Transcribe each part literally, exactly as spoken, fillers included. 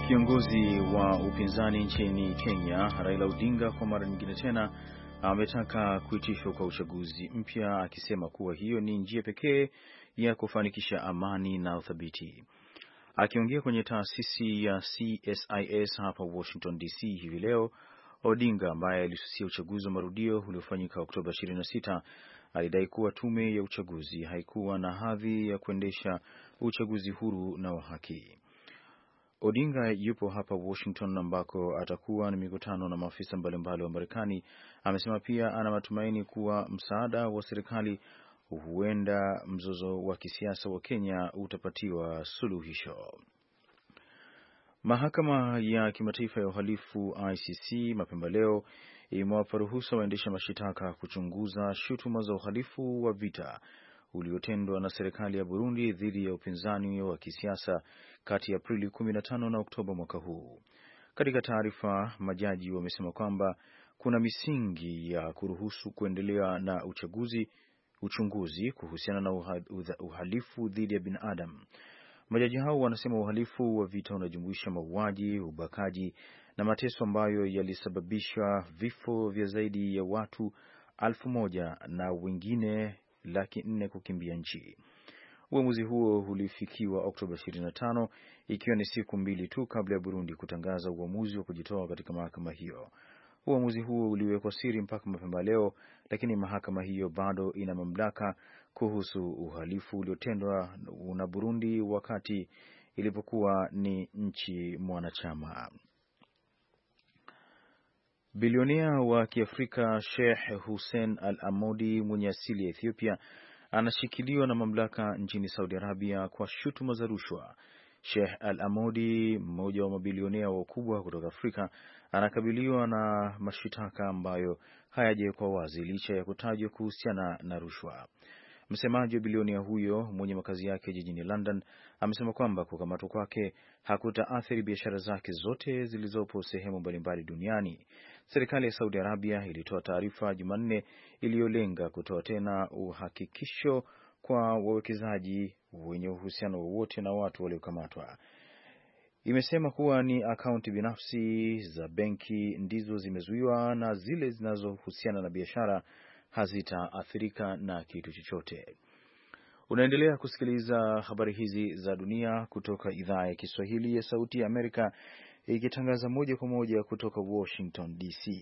Kiongozi wa upinzani nchini Kenya, Raila Odinga, kwa mara nyingine tena ametaka kuitishwa kwa uchaguzi mpya, akisema kuwa hiyo ni njia pekee ya kufanikisha amani na uthabiti. Akiongea kwenye taasisi ya C S I S hapa Washington D C hivi leo, Odinga ambaye alisusia uchaguzi wa marudio uliofanyika Oktoba ishirini na sita alidai kuwa tume ya uchaguzi haikuwa na hadhi ya kuendesha uchaguzi huru na wa haki. Odinga yupo hapa Washington ambako atakuwa na mikutano na maafisa mbalimbali wa Marekani. Amesema pia ana matumaini kuwa msaada wa serikali huenda mzozo wa kisiasa wa Kenya utapatiwa suluhisho. Mahakama ya Kimataifa ya Uhalifu I C C mapema leo imewapa ruhusa waendesha mashitaka kuchunguza shutuma za uhalifu wa vita uliotendwa na serikali ya Burundi dhidi ya upinzani wa kisiasa kati ya Aprili kumi na tano na Oktoba mwaka huu. Katika taarifa, majaji wamesema kwamba kuna misingi ya kuruhusu kuendelea na uchaguzi, uchunguzi kuhusiana na uhalifu dhidi ya binadamu. Majaji hao wanasema uhalifu wa vita unajumuisha mauaji, ubakaji na mateso ambayo yalisababisha vifo vya zaidi ya watu alfu moja na wengine laki nne kukimbia nchi. Uamuzi huo ulifikiwa Oktoba ishirini na tano, ikiwa ni siku mbili tu kabla ya Burundi kutangaza uamuzi wa kujitoa katika mahakama hiyo. Uamuzi huo uliwekwa siri mpaka mapema leo, lakini mahakama hiyo bado ina mamlaka kuhusu uhalifu uliotendwa na Burundi wakati ilipokuwa ni nchi mwanachama. Bilionea wa Kiafrika Sheikh Hussein Al-Amodi mwenye asili ya Ethiopia anashikiliwa na mamlaka nchini Saudi Arabia kwa shutuma za rushwa. Sheikh Al-Amodi, mmoja wa mabilionea wakubwa kutoka Afrika, anakabiliwa na mashitaka ambayo hayajawekwa wazi licha ya kutajwa kuhusiana na rushwa. Msemaji wa bilionea huyo mwenye makazi yake jijini London amesema kwamba kukamatwa kwake hakutaathiri biashara zake zote zilizopo sehemu mbalimbali duniani. Serikali ya Saudi Arabia ilitoa taarifa Jumanne iliyolenga kutoa tena uhakikisho kwa wawekezaji wenye uhusiano wowote na watu waliokamatwa. Imesema kuwa ni akaunti binafsi za benki ndizo zimezuiwa na zile zinazohusiana na biashara hazitaathirika na kitu chochote. Unaendelea kusikiliza habari hizi za dunia kutoka idhaa ya Kiswahili ya Sauti ya Amerika, ikitangaza moja kwa moja kutoka Washington D C.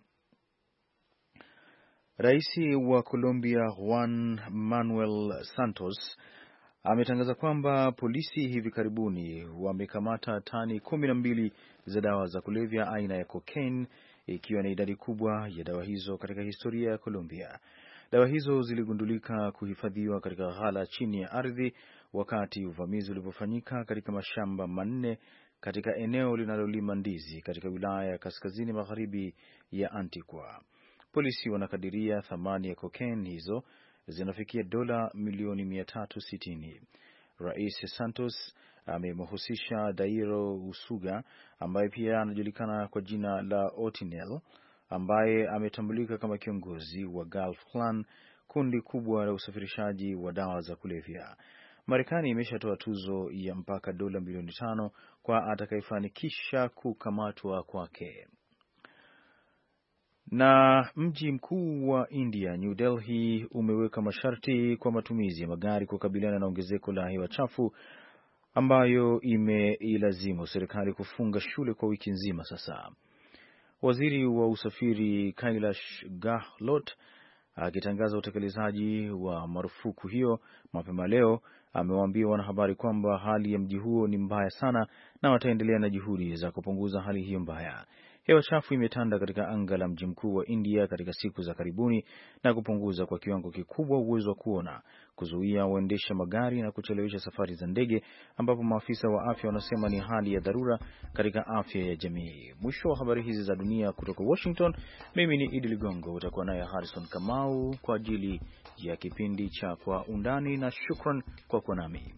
Rais wa Colombia Juan Manuel Santos ametangaza kwamba polisi hivi karibuni wamekamata tani kumi na mbili za dawa za kulevya aina ya cocaine, ikiwa ni idadi kubwa ya dawa hizo katika historia ya Colombia. Dawa hizo ziligundulika kuhifadhiwa katika ghala chini ya ardhi wakati uvamizi ulipofanyika katika mashamba manne katika eneo linalolima ndizi katika wilaya ya kaskazini magharibi ya Antigua. Polisi wanakadiria thamani ya cocaine hizo zinafikia dola milioni mia tatu sitini. Rais Santos amemhusisha Dairo Usuga ambaye pia anajulikana kwa jina la Otinel, ambaye ametambulika kama kiongozi wa Gulf Clan, kundi kubwa la usafirishaji wa dawa za kulevya. Marekani imeshatoa tuzo ya mpaka dola milioni tano kwa atakayefanikisha kukamatwa kwake. Na mji mkuu wa India, New Delhi, umeweka masharti kwa matumizi ya magari kukabiliana na ongezeko la hewa chafu ambayo imeilazimu serikali kufunga shule kwa wiki nzima sasa. Waziri wa usafiri Kailash Gahlot akitangaza utekelezaji wa marufuku hiyo mapema leo amewaambia wanahabari kwamba hali ya mji huo ni mbaya sana na wataendelea na juhudi za kupunguza hali hiyo mbaya. Hewa chafu imetanda katika anga la mji mkuu wa India katika siku za karibuni na kupunguza kwa kiwango kikubwa uwezo wa kuona, kuzuia waendesha magari na kuchelewesha safari za ndege, ambapo maafisa wa afya wanasema ni hali ya dharura katika afya ya jamii. Mwisho wa habari hizi za dunia kutoka Washington, mimi ni Idi Ligongo, utakuwa naye Harrison Kamau kwa ajili ya kipindi cha Kwa Undani, na shukran kwa kuwa nami.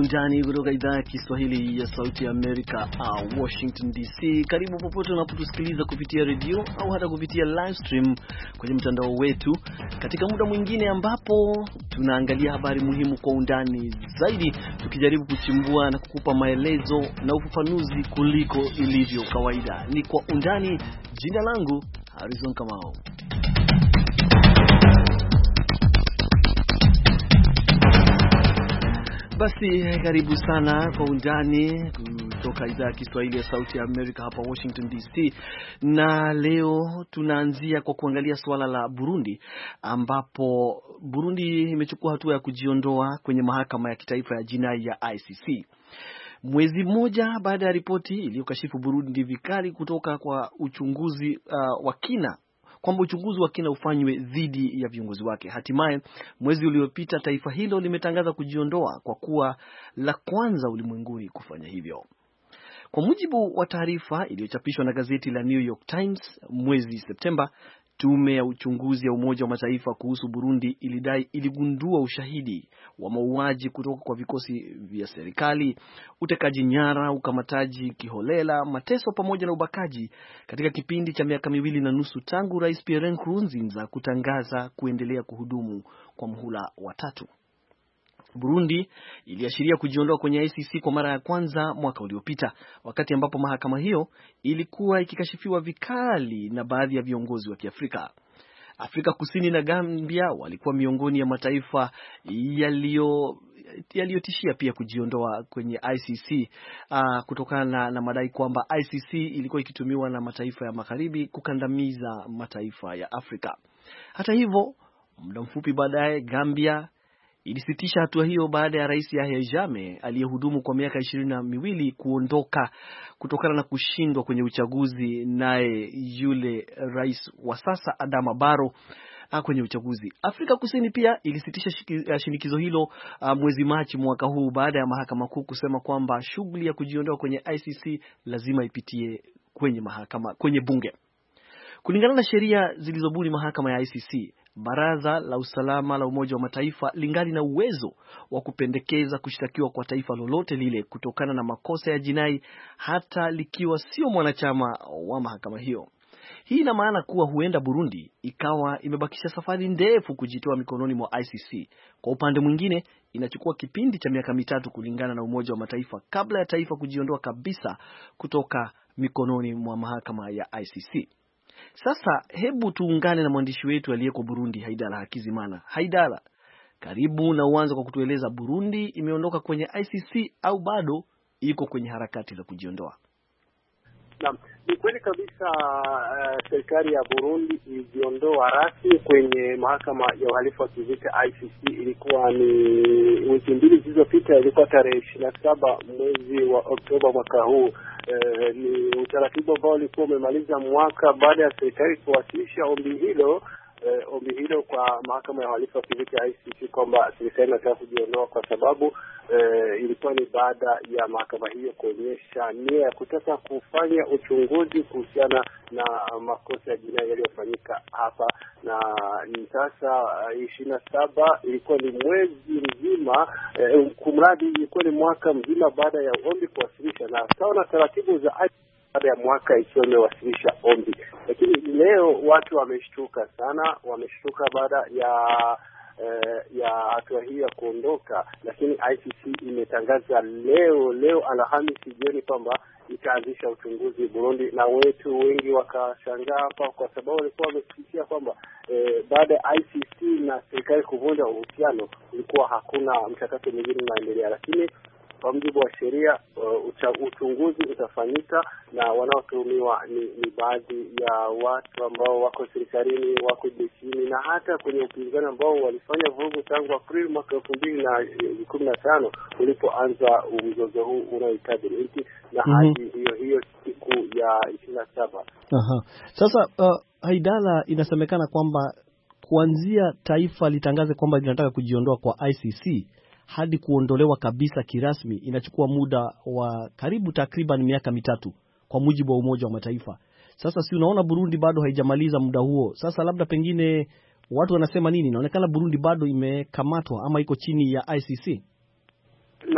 undani kutoka idhaa ya Kiswahili ya Sauti ya Amerika, uh, Washington D C. Karibu popote unapotusikiliza kupitia redio au hata kupitia live stream kwenye mtandao wetu, katika muda mwingine ambapo tunaangalia habari muhimu kwa undani zaidi, tukijaribu kuchimbua na kukupa maelezo na ufafanuzi kuliko ilivyo kawaida. Ni kwa undani. Jina langu Harrison Kamau. Basi karibu sana kwa undani kutoka idhaa ya Kiswahili ya Sauti ya Amerika hapa Washington D C. Na leo tunaanzia kwa kuangalia suala la Burundi, ambapo Burundi imechukua hatua ya kujiondoa kwenye mahakama ya kitaifa ya jinai ya I C C. Mwezi mmoja baada ya ripoti iliyokashifu Burundi vikali kutoka kwa uchunguzi uh, wa kina kwamba uchunguzi wa kina ufanywe dhidi ya viongozi wake. Hatimaye mwezi uliopita taifa hilo limetangaza kujiondoa kwa kuwa la kwanza ulimwenguni kufanya hivyo. Kwa mujibu wa taarifa iliyochapishwa na gazeti la New York Times mwezi Septemba, tume ya uchunguzi ya Umoja wa Mataifa kuhusu Burundi ilidai iligundua ushahidi wa mauaji kutoka kwa vikosi vya serikali, utekaji nyara, ukamataji kiholela, mateso pamoja na ubakaji katika kipindi cha miaka miwili na nusu tangu Rais Pierre Nkurunziza kutangaza kuendelea kuhudumu kwa muhula wa tatu. Burundi iliashiria kujiondoa kwenye I C C kwa mara ya kwanza mwaka uliopita, wakati ambapo mahakama hiyo ilikuwa ikikashifiwa vikali na baadhi ya viongozi wa Kiafrika. Afrika Kusini na Gambia walikuwa miongoni ya mataifa yaliyo yaliyotishia pia kujiondoa kwenye I C C uh, kutokana na, na madai kwamba I C C ilikuwa ikitumiwa na mataifa ya magharibi kukandamiza mataifa ya Afrika. Hata hivyo, muda mfupi baadaye Gambia ilisitisha hatua hiyo baada ya Rais Yahya Jammeh aliyehudumu kwa miaka ishirini na miwili kuondoka kutokana na kushindwa kwenye uchaguzi, naye yule rais wa sasa Adama Barrow kwenye uchaguzi. Afrika Kusini pia ilisitisha shinikizo hilo uh, mwezi Machi mwaka huu baada ya mahakama kuu kusema kwamba shughuli ya kujiondoa kwenye I C C lazima ipitie kwenye mahakama kwenye bunge. Kulingana na sheria zilizobuni mahakama ya I C C, Baraza la Usalama la Umoja wa Mataifa lingali na uwezo wa kupendekeza kushtakiwa kwa taifa lolote lile kutokana na makosa ya jinai hata likiwa sio mwanachama wa mahakama hiyo. Hii ina maana kuwa huenda Burundi ikawa imebakisha safari ndefu kujitoa mikononi mwa I C C. Kwa upande mwingine, inachukua kipindi cha miaka mitatu kulingana na Umoja wa Mataifa kabla ya taifa kujiondoa kabisa kutoka mikononi mwa mahakama ya I C C. Sasa hebu tuungane na mwandishi wetu aliyeko Burundi, Haidala Hakizimana. Haidala, karibu na uanze kwa kutueleza, Burundi imeondoka kwenye I C C au bado iko kwenye harakati za kujiondoa? Naam, ni kweli kabisa. Uh, serikali ya Burundi ilijiondoa rasmi kwenye mahakama ya uhalifu wa kivita I C C. Ilikuwa ni wiki mbili zilizopita, ilikuwa tarehe ishirini na saba mwezi wa Oktoba mwaka huu. Uh, ni utaratibu ambao ulikuwa umemaliza mwaka baada ya serikali kuwasilisha ombi hilo Uh, ombi hilo kwa mahakama ya uhalifu wa kivita I C C kwamba serikali inataka kujiondoa kwa sababu uh, ilikuwa ni baada ya mahakama hiyo kuonyesha nia ya kutaka kufanya uchunguzi kuhusiana na makosa ya jinai yaliyofanyika hapa. Na ni sasa uh, ishirini na saba ilikuwa ni mwezi mzima uh, kumradi ilikuwa ni mwaka mzima baada ya ombi kuwasilisha, na sawa na taratibu za I C C baada ya mwaka ikiwa imewasilisha ombi. Lakini leo watu wameshtuka sana, wameshtuka baada ya eh, ya hatua hii ya kuondoka. Lakini I C C imetangaza leo leo Alhamisi jioni kwamba itaanzisha uchunguzi Burundi, na wetu wengi wakashangaa hapa kwa sababu walikuwa wamesikia kwamba eh, baada ya I C C na serikali kuvunja uhusiano ulikuwa hakuna mchakato mwingine unaendelea. Lakini kwa mujibu wa sheria uh, uchunguzi utafanyika, na wanaotuhumiwa ni, ni baadhi ya watu ambao wako serikalini, wako jeshini na hata kwenye upinzani ambao walifanya vurugu tangu Aprili mwaka elfu mbili na kumi na tano ulipoanza mzozo huu unaoikabili nchi, na hadi mm-hmm. hiyo hiyo siku ya ishirini na saba. Aha. Sasa uh, Haidala, inasemekana kwamba kuanzia taifa litangaze kwamba linataka kujiondoa kwa I C C hadi kuondolewa kabisa kirasmi inachukua muda wa karibu takriban miaka mitatu kwa mujibu wa Umoja wa Mataifa. Sasa si unaona Burundi bado haijamaliza muda huo. Sasa labda pengine watu wanasema nini? Inaonekana Burundi bado imekamatwa ama iko chini ya I C C. Na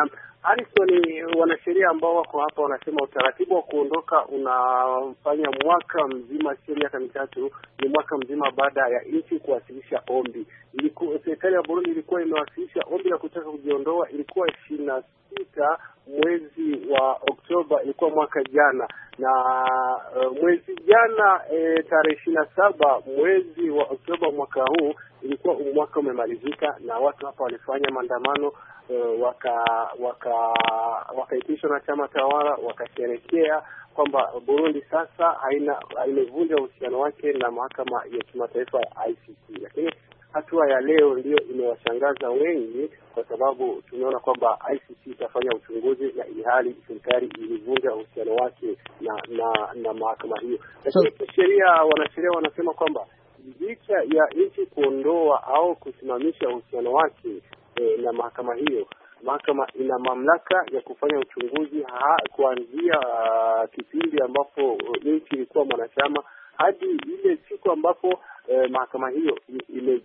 Alison, wanasheria ambao wako hapa wanasema utaratibu wa kuondoka unafanya mwaka mzima, sio miaka mitatu, ni mwaka mzima baada ya nchi kuwasilisha ombi. Ilikuwa serikali ya Burundi ilikuwa imewasilisha ombi la kutaka kujiondoa, ilikuwa ishirini na sita mwezi wa Oktoba, ilikuwa mwaka jana, na uh, mwezi jana e, tarehe ishirini na saba mwezi wa Oktoba mwaka huu ilikuwa mwaka umemalizika, na watu hapa walifanya maandamano. Uh, waka waka wakaitishwa na chama tawala, wakasherekea kwamba Burundi sasa haina imevunja uhusiano wake na mahakama ya kimataifa ya I C C. Lakini hatua ya leo ndio imewashangaza wengi, kwa sababu tumeona kwamba I C C itafanya uchunguzi na ilhali serikali ilivunja uhusiano wake na na, na mahakama hiyo. Lakini so, sheria wanasheria wanasema kwamba licha ya nchi kuondoa au kusimamisha uhusiano wake E, na mahakama hiyo, mahakama ina mamlaka ya kufanya uchunguzi kuanzia uh, kipindi ambapo uh, nchi ilikuwa mwanachama hadi ile siku ambapo uh, mahakama hiyo ile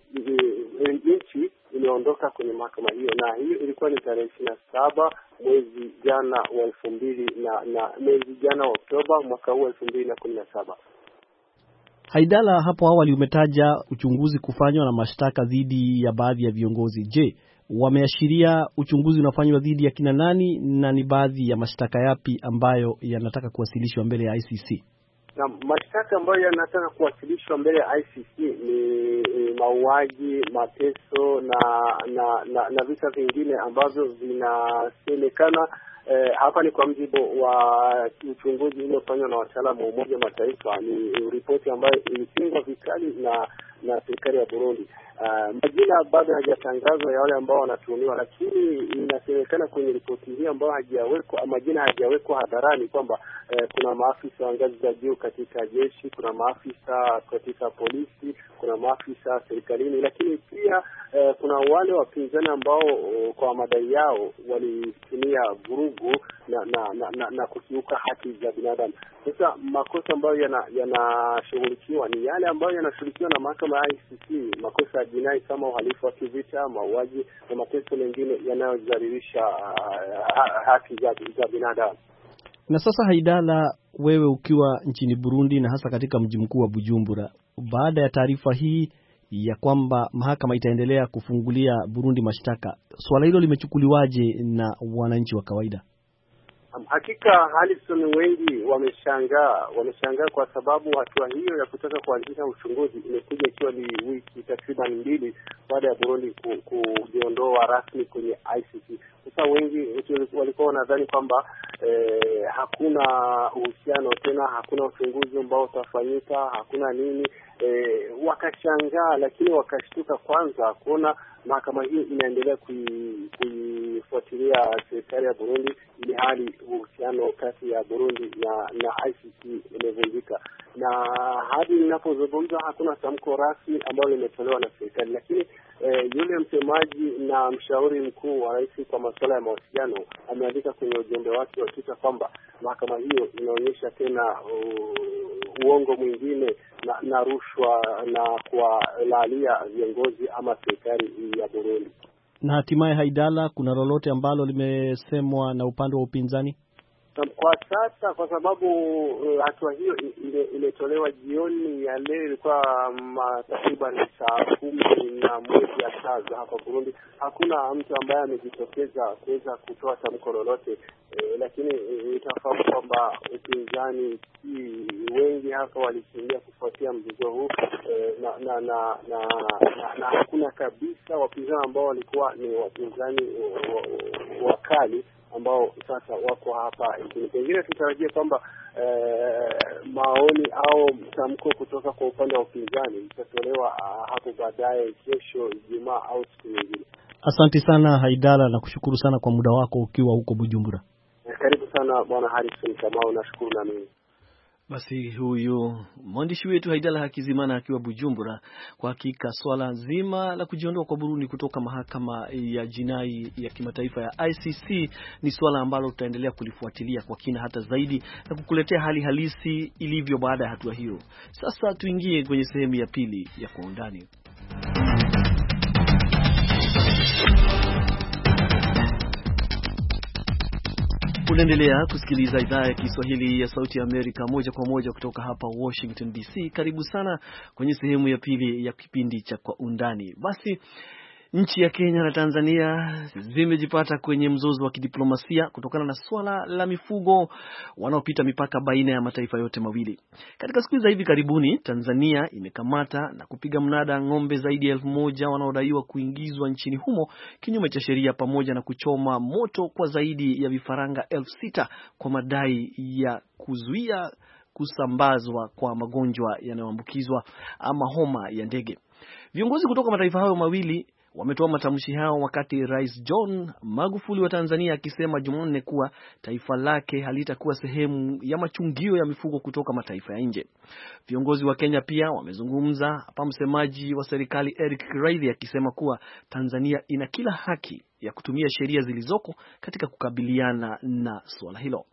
nchi imeondoka kwenye mahakama hiyo, na hiyo ilikuwa ni tarehe ishirini na saba mwezi jana wa elfu mbili na, na mwezi jana wa Oktoba mwaka huu elfu mbili na kumi na saba. Haidala, hapo awali umetaja uchunguzi kufanywa na mashtaka dhidi ya baadhi ya viongozi. Je, wameashiria uchunguzi unafanywa dhidi ya kina nani, na ni baadhi ya mashtaka yapi ambayo yanataka kuwasilishwa mbele ya I C C? Na mashtaka ambayo yanataka kuwasilishwa mbele ya I C C ni, ni mauaji, mateso na na, na na visa vingine ambavyo vinasemekana. Eh, hapa ni kwa mjibu wa uchunguzi uliofanywa na wataalamu wa Umoja wa Mataifa. Ni ripoti ambayo ilipingwa vikali na na serikali ya Burundi. Uh, majina bado hajatangazwa ya wale ambao wanatuhumiwa, lakini inasemekana kwenye ripoti hii ambayo hajawekwa majina hajawekwa hadharani kwamba uh, kuna maafisa wa ngazi za juu katika jeshi, kuna maafisa katika polisi, kuna maafisa serikalini, lakini pia uh, kuna wale wapinzani ambao uh, kwa madai yao walitumia vurugu na na, na, na, na kukiuka haki za binadamu. Sasa makosa ambayo yanashughulikiwa yana ni yale ambayo yanashughulikiwa na mahakama ya I C C, makosa ya jinai kama uhalifu wa kivita, mauaji na mateso mengine yanayodhalilisha uh, haki za, za binadamu. Na sasa Haidala, wewe ukiwa nchini Burundi na hasa katika mji mkuu wa Bujumbura, baada ya taarifa hii ya kwamba mahakama itaendelea kufungulia Burundi mashtaka, swala hilo limechukuliwaje na wananchi wa kawaida? Hakika Alison, wengi wameshangaa wameshangaa kwa sababu hatua hiyo ya kutaka kuanzisha uchunguzi imekuja ikiwa ni wiki takriban mbili baada ya Burundi kujiondoa rasmi kwenye I C C. Sasa wengi walikuwa wanadhani kwamba eh, hakuna uhusiano tena, hakuna uchunguzi ambao utafanyika, hakuna nini. E, wakashangaa, lakini wakashtuka kwanza kuona mahakama hiyo inaendelea kuifuatilia serikali ya Burundi, ili hali uhusiano kati ya Burundi na na I C C imevunjika. Na hadi ninapozungumza hakuna tamko rasmi ambalo limetolewa na serikali, lakini e, yule msemaji na mshauri mkuu wa rais kwa masuala ya mawasiliano ameandika kwenye ujumbe wake wa Twitter kwamba mahakama hiyo inaonyesha tena uh, uongo mwingine na, na rushwa na kuwalalia viongozi ama serikali ya Burundi. Na hatimaye Haidala, kuna lolote ambalo limesemwa na upande wa upinzani? Kwa sasa, kwa sababu uh, hatua hiyo imetolewa jioni ya leo, ilikuwa takriban saa kumi na moja saa za hapa Burundi, hakuna mtu ambaye amejitokeza kuweza kutoa tamko lolote. E, lakini e, itafahamu kwamba upinzani si wengi hapa walikimbia kufuatia mzozo huu e, na, na, na, na, na, na hakuna kabisa wapinzani ambao walikuwa ni wapinzani wakali ambao sasa wako hapa nchini. Pengine tutarajia kwamba eh, maoni au tamko kutoka kwa upande wa upinzani itatolewa hapo baadaye, kesho Ijumaa au siku nyingine. Asante sana Haidala, na kushukuru sana kwa muda wako ukiwa huko Bujumbura. Karibu sana Bwana Harrison Kamau, nashukuru na mimi. Basi huyu mwandishi wetu Haidala Hakizimana akiwa Bujumbura. Kwa hakika swala zima la kujiondoa kwa Burundi kutoka mahakama ya jinai ya kimataifa ya I C C ni swala ambalo tutaendelea kulifuatilia kwa kina hata zaidi na kukuletea hali halisi ilivyo baada ya hatua hiyo. Sasa tuingie kwenye sehemu ya pili ya Kwa Undani. Unaendelea kusikiliza idhaa ya Kiswahili ya Sauti ya Amerika moja kwa moja kutoka hapa Washington D C. Karibu sana kwenye sehemu ya pili ya kipindi cha Kwa Undani. Basi nchi ya Kenya na Tanzania zimejipata kwenye mzozo wa kidiplomasia kutokana na swala la mifugo wanaopita mipaka baina ya mataifa yote mawili. Katika siku za hivi karibuni, Tanzania imekamata na kupiga mnada ng'ombe zaidi ya elfu moja wanaodaiwa kuingizwa nchini humo kinyume cha sheria, pamoja na kuchoma moto kwa zaidi ya vifaranga elfu sita kwa madai ya kuzuia kusambazwa kwa magonjwa yanayoambukizwa ama homa ya ndege. Viongozi kutoka mataifa hayo mawili wametoa matamshi hao wakati Rais John Magufuli wa Tanzania akisema Jumanne kuwa taifa lake halitakuwa sehemu ya machungio ya mifugo kutoka mataifa ya nje. Viongozi wa Kenya pia wamezungumza, hapa msemaji wa serikali Eric Kiraithe akisema kuwa Tanzania ina kila haki ya kutumia sheria zilizoko katika kukabiliana na suala hilo.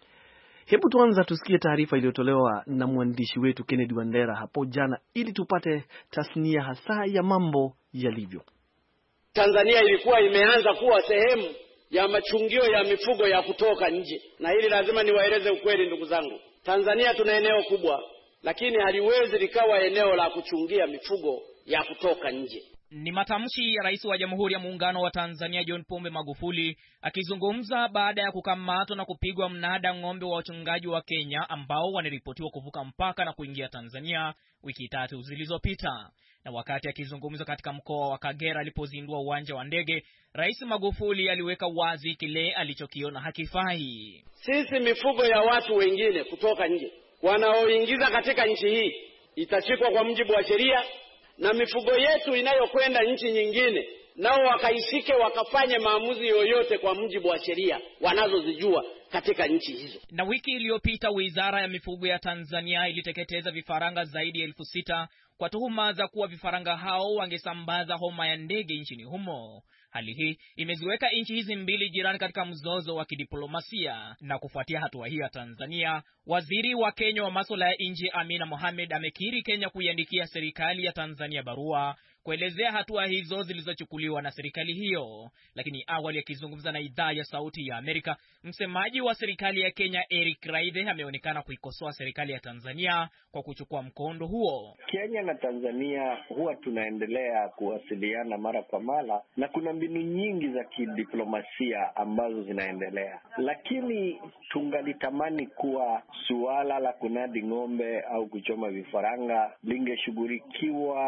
Hebu tuanza tusikie taarifa iliyotolewa na mwandishi wetu Kennedy Wandera hapo jana ili tupate tasnia hasa ya mambo yalivyo. Tanzania ilikuwa imeanza kuwa sehemu ya machungio ya mifugo ya kutoka nje. Na hili lazima niwaeleze ukweli ndugu zangu. Tanzania tuna eneo kubwa, lakini haliwezi likawa eneo la kuchungia mifugo ya kutoka nje. Ni matamshi ya Rais wa Jamhuri ya Muungano wa Tanzania John Pombe Magufuli akizungumza baada ya kukamatwa na kupigwa mnada ng'ombe wa wachungaji wa Kenya ambao wanaripotiwa kuvuka mpaka na kuingia Tanzania wiki tatu zilizopita. Na wakati akizungumza katika mkoa wa Kagera alipozindua uwanja wa ndege, Rais Magufuli aliweka wazi kile alichokiona hakifai. Sisi mifugo ya watu wengine kutoka nje wanaoingiza katika nchi hii itachikwa kwa mujibu wa sheria, na mifugo yetu inayokwenda nchi nyingine nao wakaisike wakafanye maamuzi yoyote kwa mujibu wa sheria wanazozijua katika nchi hizo. Na wiki iliyopita Wizara ya Mifugo ya Tanzania iliteketeza vifaranga zaidi ya elfu sita kwa tuhuma za kuwa vifaranga hao wangesambaza homa ya ndege nchini humo. Hali hii imeziweka nchi hizi mbili jirani katika mzozo wa kidiplomasia, na kufuatia hatua hii ya Tanzania, waziri wa Kenya wa masuala ya nje Amina Mohamed amekiri Kenya kuiandikia serikali ya Tanzania barua kuelezea hatua hizo zilizochukuliwa na serikali hiyo. Lakini awali akizungumza na idhaa ya Sauti ya Amerika, msemaji wa serikali ya Kenya Eric Kiraithe ameonekana kuikosoa serikali ya Tanzania kwa kuchukua mkondo huo. Kenya na Tanzania huwa tunaendelea kuwasiliana mara kwa mara na kuna mbinu nyingi za kidiplomasia ambazo zinaendelea, lakini tungalitamani kuwa suala la kunadi ng'ombe au kuchoma vifaranga lingeshughulikiwa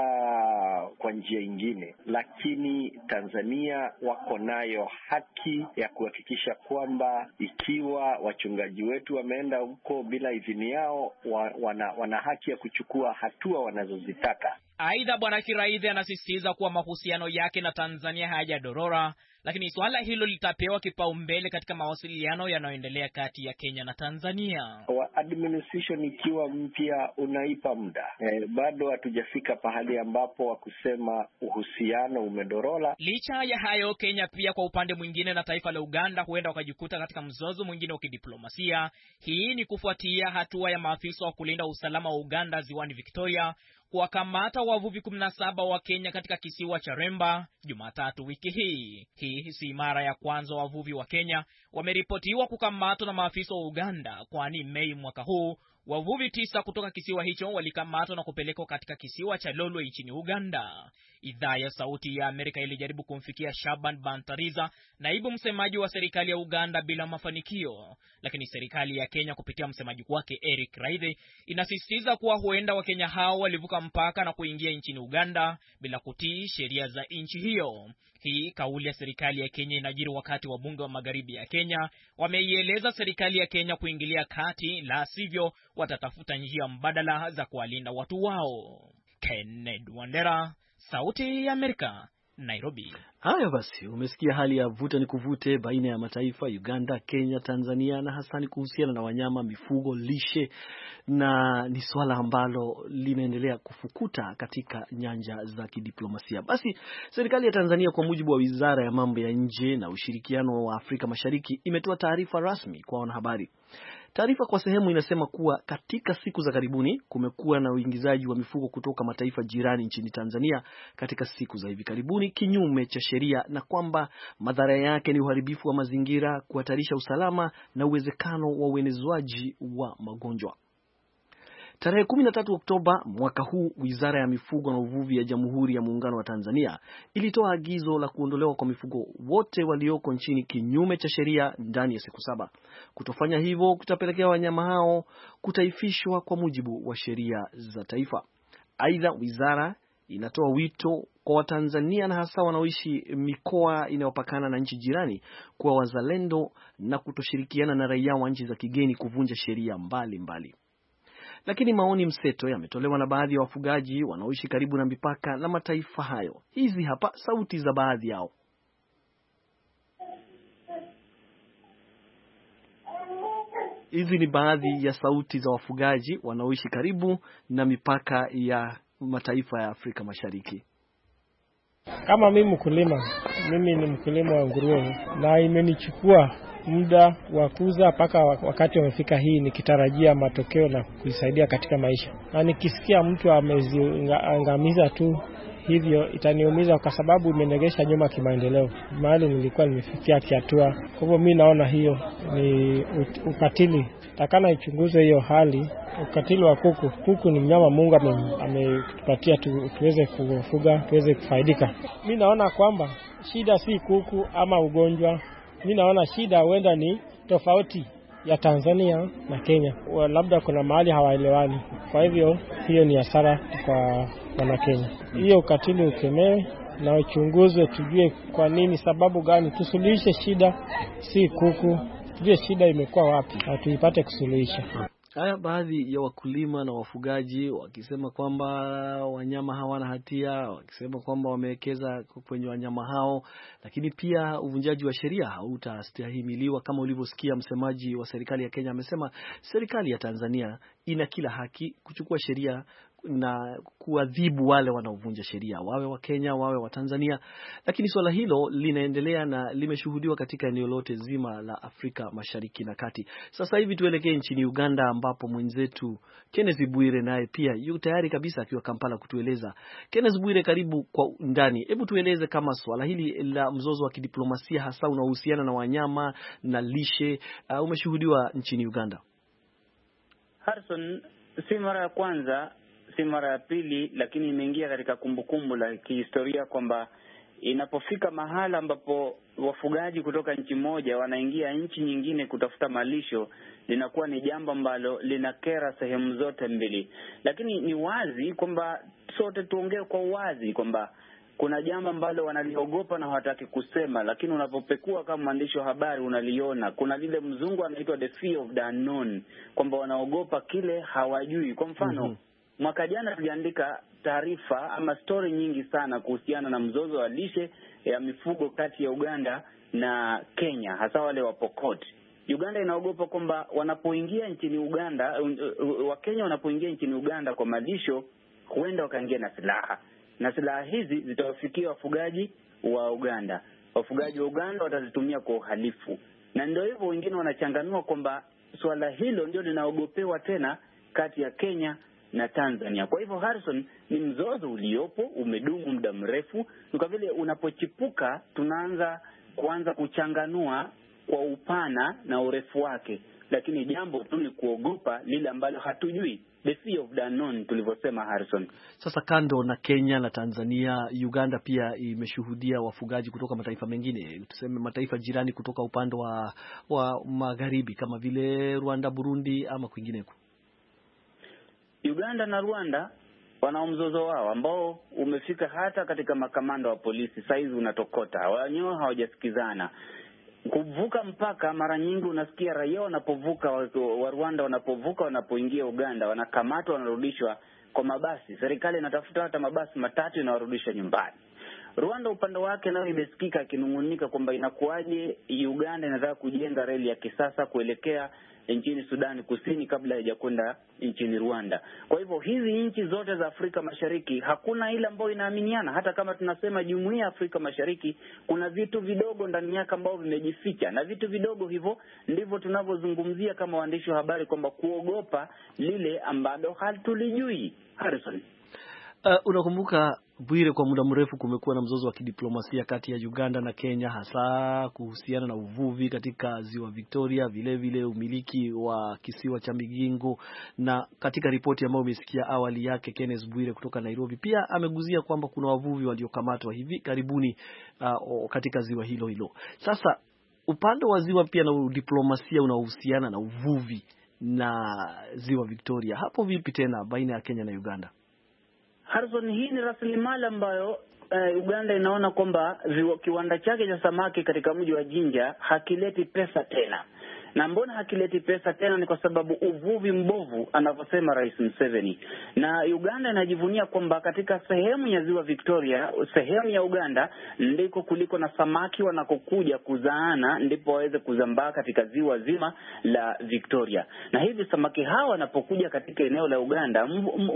kwa njia nyingine. Lakini Tanzania wako nayo haki ya kuhakikisha kwamba ikiwa wachungaji wetu wameenda huko bila idhini yao, wa, wana, wana haki ya kuchukua hatua wanazozitaka. Aidha, Bwana Kiraithe anasisitiza kuwa mahusiano yake na Tanzania hayajadorora, lakini swala hilo litapewa kipaumbele katika mawasiliano yanayoendelea kati ya Kenya na Tanzania. Wa administration ikiwa mpya unaipa muda. Eh, bado hatujafika pahali ambapo wa kusema uhusiano umedorora. Licha ya hayo, Kenya pia kwa upande mwingine na taifa la Uganda huenda wakajikuta katika mzozo mwingine wa kidiplomasia. Hii ni kufuatia hatua ya maafisa wa kulinda usalama wa Uganda ziwani Victoria kuwakamata wavuvi kumi na saba wa Kenya katika kisiwa cha Remba Jumatatu wiki hii. Hii si mara ya kwanza wavuvi wa Kenya wameripotiwa kukamatwa na maafisa wa Uganda, kwani Mei mwaka huu wavuvi tisa kutoka kisiwa hicho walikamatwa na kupelekwa katika kisiwa cha Lolwe nchini Uganda. Idhaa ya Sauti ya Amerika ilijaribu kumfikia Shaban Bantariza, naibu msemaji wa serikali ya Uganda, bila mafanikio, lakini serikali ya Kenya kupitia msemaji wake Eric Kiraithe inasisitiza kuwa huenda Wakenya hao walivuka mpaka na kuingia nchini Uganda bila kutii sheria za nchi hiyo. Hii kauli ya serikali ya Kenya inajiri wakati wa bunge wa magharibi ya Kenya wameieleza serikali ya Kenya kuingilia kati, la sivyo watatafuta njia mbadala za kuwalinda watu wao. Kennedy Wandera, Sauti ya Amerika, Nairobi. Haya basi, umesikia hali ya vuta ni kuvute baina ya mataifa Uganda, Kenya, Tanzania, na hasa ni kuhusiana na wanyama, mifugo, lishe, na ni swala ambalo linaendelea kufukuta katika nyanja za kidiplomasia. Basi serikali ya Tanzania kwa mujibu wa Wizara ya Mambo ya Nje na Ushirikiano wa Afrika Mashariki imetoa taarifa rasmi kwa wanahabari. Taarifa kwa sehemu inasema kuwa katika siku za karibuni kumekuwa na uingizaji wa mifugo kutoka mataifa jirani nchini Tanzania katika siku za hivi karibuni kinyume cha sheria, na kwamba madhara yake ni uharibifu wa mazingira, kuhatarisha usalama na uwezekano wa uenezwaji wa magonjwa. Tarehe kumi na tatu Oktoba mwaka huu, Wizara ya Mifugo na Uvuvi ya Jamhuri ya Muungano wa Tanzania ilitoa agizo la kuondolewa kwa mifugo wote walioko nchini kinyume cha sheria ndani ya siku saba. Kutofanya hivyo kutapelekea wanyama hao kutaifishwa kwa mujibu wa sheria za taifa. Aidha, wizara inatoa wito kwa Watanzania na hasa wanaoishi mikoa inayopakana na nchi jirani kuwa wazalendo na kutoshirikiana na raia wa nchi za kigeni kuvunja sheria mbalimbali. Lakini maoni mseto yametolewa na baadhi ya wafugaji wanaoishi karibu na mipaka na mataifa hayo. Hizi hapa sauti za baadhi yao. Hizi ni baadhi ya sauti za wafugaji wanaoishi karibu na mipaka ya mataifa ya Afrika Mashariki. Kama mimi mkulima, mimi ni mkulima wa nguruwe na imenichukua muda wa kuuza mpaka wakati umefika hii nikitarajia matokeo na kuisaidia katika maisha. Na nikisikia mtu ameziangamiza tu hivyo itaniumiza kwa sababu imenegesha nyuma kimaendeleo. Mahali nilikuwa nimefikia kiatua. Kwa hivyo mimi naona hiyo ni ukatili. Takana ichunguze hiyo hali. Ukatili wa kuku. Kuku ni mnyama Mungu ametupatia tu, tuweze kufuga, tuweze kufaidika. Mimi naona kwamba shida si kuku ama ugonjwa. Mimi naona shida huenda ni tofauti ya Tanzania na Kenya. Labda kuna mahali hawaelewani. Kwa hivyo hiyo ni hasara kwa wana Kenya. Hiyo ukatili ukemewe na uchunguze, tujue kwa nini, sababu gani, tusuluhishe shida, si kuku. Tujue shida imekuwa wapi na tuipate kusuluhisha. Haya, baadhi ya wakulima na wafugaji wakisema kwamba wanyama hawana hatia, wakisema kwamba wamewekeza kwenye wanyama hao, lakini pia uvunjaji wa sheria hautastahimiliwa. Kama ulivyosikia msemaji wa serikali ya Kenya amesema serikali ya Tanzania ina kila haki kuchukua sheria na kuadhibu wale wanaovunja sheria, wawe wa Kenya wawe wa Tanzania. Lakini swala hilo linaendelea na limeshuhudiwa katika eneo lote zima la Afrika Mashariki na Kati. Sasa hivi tuelekee nchini Uganda ambapo mwenzetu Kenneth Bwire naye pia yuko tayari kabisa akiwa Kampala kutueleza. Kenneth Bwire, karibu kwa undani. Hebu tueleze kama swala hili la mzozo wa kidiplomasia hasa unaohusiana na wanyama na lishe uh, umeshuhudiwa nchini Uganda. Harrison, si mara ya kwanza, si mara ya pili, lakini imeingia katika kumbukumbu la kihistoria kwamba inapofika mahala ambapo wafugaji kutoka nchi moja wanaingia nchi nyingine kutafuta malisho, linakuwa ni jambo ambalo linakera sehemu zote mbili. Lakini ni wazi kwamba sote tuongee kwa uwazi kwamba kuna jambo ambalo wanaliogopa na hawataki kusema, lakini unapopekua kama mwandishi wa habari unaliona. Kuna lile mzungu anaitwa the fear of the unknown, kwamba wanaogopa kile hawajui. Kwa mfano, mm-hmm. mwaka jana tuliandika taarifa ama story nyingi sana kuhusiana na mzozo wa lishe ya mifugo kati ya Uganda na Kenya, hasa wale wa Pokot. Uganda inaogopa kwamba wanapoingia nchini Uganda, Wakenya wanapoingia nchini Uganda kwa malisho, huenda wakaingia na silaha. Na silaha hizi zitawafikia wafugaji wa Uganda. Wafugaji wa Uganda watazitumia kwa uhalifu. Na ndio hivyo wengine wanachanganua kwamba swala hilo ndio linaogopewa tena kati ya Kenya na Tanzania. Kwa hivyo Harrison, ni mzozo uliopo, umedumu muda mrefu. Kwa vile unapochipuka tunaanza kuanza kuchanganua kwa upana na urefu wake. Lakini jambo tu ni kuogopa lile ambalo hatujui. The fear of the unknown tulivyosema Harrison. Sasa kando na Kenya na Tanzania, Uganda pia imeshuhudia wafugaji kutoka mataifa mengine, tuseme mataifa jirani kutoka upande wa, wa magharibi kama vile Rwanda, Burundi ama kwingineko. Uganda na Rwanda wana mzozo wao ambao umefika hata katika makamanda wa polisi. Saizi unatokota, wenyewe hawajasikizana. Kuvuka mpaka, mara nyingi unasikia raia wanapovuka, wa Rwanda wanapovuka, wanapoingia Uganda, wanakamatwa, wanarudishwa kwa mabasi. Serikali inatafuta hata mabasi matatu inawarudisha nyumbani. Rwanda upande wake nayo imesikika akinung'unika kwamba inakuwaje Uganda inataka kujenga reli ya kisasa kuelekea nchini Sudani Kusini kabla haijakwenda nchini Rwanda. Kwa hivyo hizi nchi zote za Afrika Mashariki hakuna ile ambayo inaaminiana. Hata kama tunasema Jumuiya ya Afrika Mashariki, kuna vitu vidogo ndani yake ambao vimejificha, na vitu vidogo hivyo ndivyo tunavyozungumzia kama waandishi wa habari, kwamba kuogopa lile ambalo hatulijui. Harrison, Uh, unakumbuka Bwire, kwa muda mrefu kumekuwa na mzozo wa kidiplomasia kati ya Uganda na Kenya, hasa kuhusiana na uvuvi katika ziwa Victoria, vile vile umiliki wa kisiwa cha Migingo, na katika ripoti ambayo umesikia awali yake Kenneth Bwire kutoka Nairobi pia ameguzia kwamba kuna wavuvi waliokamatwa hivi karibuni uh, katika ziwa hilo hilo. Sasa upande wa ziwa pia na diplomasia unaohusiana na uvuvi na ziwa Victoria, hapo vipi tena baina ya Kenya na Uganda? Harrison, hii ni rasilimali ambayo uh, Uganda inaona kwamba kiwanda chake cha samaki katika mji wa Jinja hakileti pesa tena. Na mbona hakileti pesa tena? Ni kwa sababu uvuvi mbovu, anavyosema Rais Museveni. Na Uganda inajivunia kwamba katika sehemu ya ziwa Victoria, sehemu ya Uganda, ndiko kuliko na samaki wanakokuja kuzaana, ndipo waweze kuzambaa katika ziwa zima la Victoria. Na hivi samaki hawa wanapokuja katika eneo la Uganda,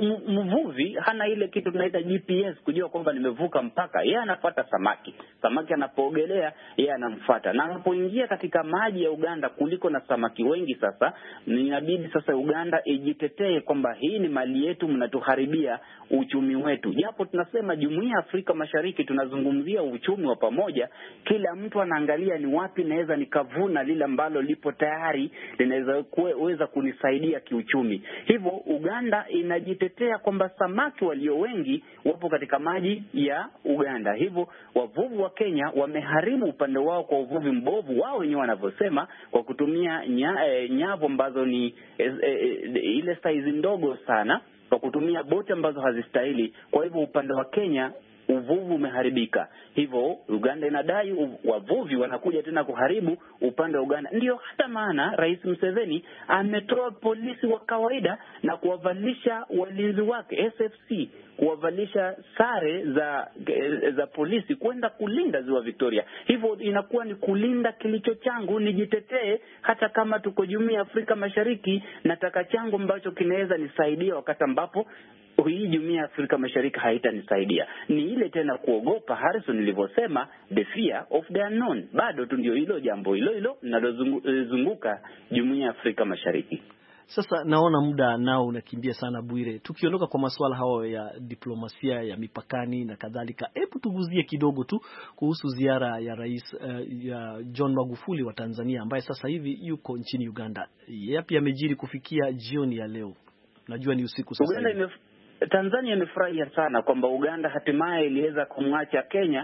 mvuvi hana ile kitu tunaita G P S kujua kwamba nimevuka mpaka. Yeye anafuata samaki. Samaki anapoogelea, yeye anamfuata. Na anapoingia katika maji ya Uganda kuliko na samaki wengi, sasa inabidi sasa Uganda ijitetee kwamba hii ni mali yetu, mnatuharibia uchumi wetu. Japo tunasema Jumuiya ya Afrika Mashariki tunazungumzia uchumi wa pamoja, kila mtu anaangalia ni wapi naweza nikavuna lile ambalo lipo tayari linaweza kuweza kunisaidia kiuchumi. Hivyo Uganda inajitetea kwamba samaki walio wengi wapo katika maji ya Uganda. Hivyo wavuvi wa Kenya wameharibu upande wao kwa uvuvi mbovu wao wenyewe wanavyosema, kwa kutumia nya, e, nyavu ambazo ni e, e, ile size ndogo sana, kwa kutumia boti ambazo hazistahili. Kwa hivyo upande wa Kenya uvuvi umeharibika. Hivyo Uganda inadai wavuvi wanakuja tena kuharibu upande wa Uganda. Ndio hata maana Rais Museveni ametoa polisi wa kawaida na kuwavalisha walinzi wake S F C, kuwavalisha sare za za polisi kwenda kulinda ziwa Victoria. Hivyo inakuwa ni kulinda kilicho changu, nijitetee. Hata kama tuko Jumuiya ya Afrika Mashariki, nataka changu ambacho kinaweza nisaidia wakati ambapo hii Jumuiya ya Afrika Mashariki haitanisaidia. Ni ile tena kuogopa, Harrison, nilivyosema, the fear of the unknown. Bado tu ndio hilo jambo hilo hilo linalozunguka Jumuiya ya Afrika Mashariki. Sasa naona muda nao unakimbia sana Bwire. Tukiondoka kwa masuala hayo ya diplomasia ya mipakani na kadhalika, hebu tuguzie kidogo tu kuhusu ziara ya Rais uh, ya John Magufuli wa Tanzania ambaye sasa hivi yuko nchini Uganda. Yapi yamejiri kufikia jioni ya leo? Najua ni usiku sasa hivi. Tanzania imefurahia sana kwamba Uganda hatimaye iliweza kumwacha Kenya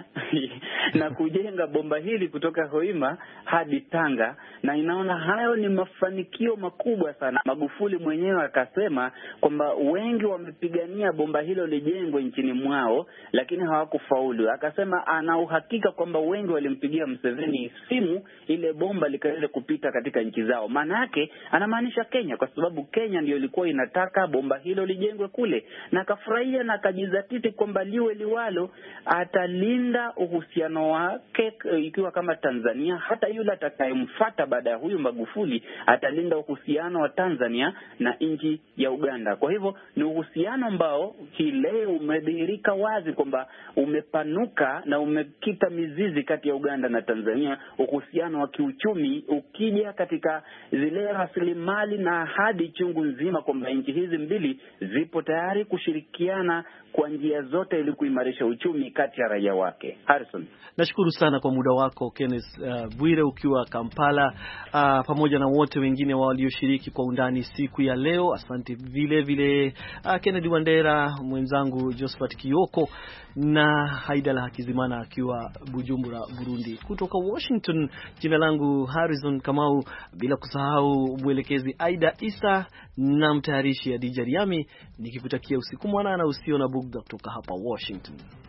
na kujenga bomba hili kutoka Hoima hadi Tanga, na inaona hayo ni mafanikio makubwa sana. Magufuli mwenyewe akasema kwamba wengi wamepigania bomba hilo lijengwe nchini mwao lakini hawakufaulu. Akasema ana uhakika kwamba wengi walimpigia Museveni simu ile bomba likaweze kupita katika nchi zao. Maana yake anamaanisha Kenya, kwa sababu Kenya ndio ilikuwa inataka bomba hilo lijengwe kule, na akafurahia na akajizatiti kwamba liwe liwalo atalinda uhusiano wake ikiwa kama Tanzania. Hata yule atakayemfuata baada ya huyu Magufuli atalinda uhusiano wa Tanzania na nchi ya Uganda. Kwa hivyo ni uhusiano ambao hii leo umedhihirika wazi kwamba umepanuka na umekita mizizi kati ya Uganda na Tanzania, uhusiano wa kiuchumi ukija katika zile rasilimali na ahadi chungu nzima kwamba nchi hizi mbili zipo tayari kushirikiana kwa njia zote ili kuimarisha uchumi kati ya raia wake. Harrison, nashukuru sana kwa muda wako Kenneth uh, Bwire ukiwa Kampala, uh, pamoja na wote wengine walioshiriki kwa undani siku ya leo. Asante vile vile uh, Kennedy Wandera, mwenzangu Josephat Kioko na Haidala Hakizimana akiwa Bujumbura, Burundi. Kutoka Washington, jina langu Harrison Kamau, bila kusahau mwelekezi Aida Isa na mtayarishi ya D J Riami, nikikutakia usiku mwanana usio na bugdha kutoka hapa Washington.